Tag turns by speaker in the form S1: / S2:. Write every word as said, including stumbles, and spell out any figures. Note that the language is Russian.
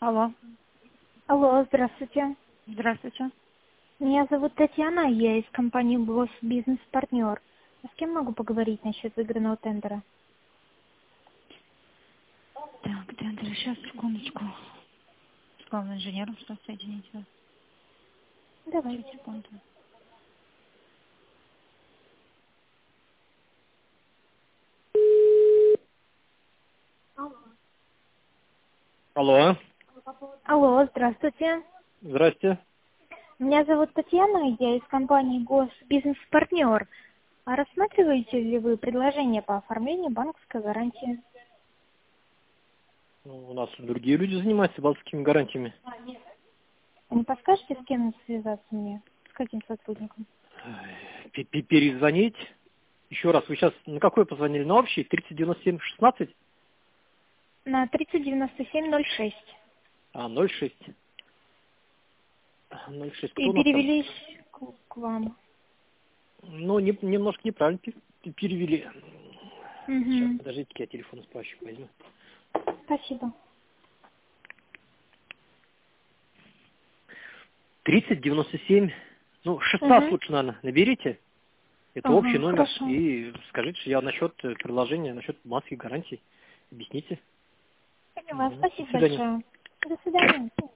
S1: Алло.
S2: Алло, здравствуйте.
S1: Здравствуйте.
S2: Меня зовут Татьяна, я из компании Госбизнес-партнер. А с кем могу поговорить насчет выигранного тендера?
S1: Так, тендер, сейчас, секундочку. С главным инженером что соединить вас?
S2: Давайте.
S1: Секунду.
S3: Алло,
S2: Алло, здравствуйте.
S3: здрасте.
S2: Меня зовут Татьяна, я из компании Госбизнес-партнер. А рассматриваете ли вы предложение по оформлению банковской гарантии?
S3: Ну, у нас другие люди занимаются банковскими гарантиями.
S2: А не подскажете, с кем связаться мне? С каким сотрудником?
S3: П- п- Перезвонить. Еще раз, вы сейчас на какой позвонили? На общий? тридцать девяносто семь шестнадцать?
S2: На тридцать девяносто семь ноль шесть.
S3: А, ноль шесть. ноль шесть. Кто
S2: И
S3: у нас там?
S2: перевелись к, к вам.
S3: Ну, не- немножко неправильно пе- пе- перевели. Сейчас,
S2: Угу.
S3: подождите, я телефон справочку возьму.
S2: Спасибо.
S3: тридцать девяносто семь. Ну, шестнадцать
S2: Угу.
S3: лучше, наверное, наберите. Это общий
S2: Ага,
S3: номер.
S2: хорошо.
S3: И скажите, что я насчет э, предложения, насчет банковских гарантий. Объясните.
S2: Поняла.
S3: Мгм. До
S2: Спасибо
S3: свидания.
S2: большое. До свидания.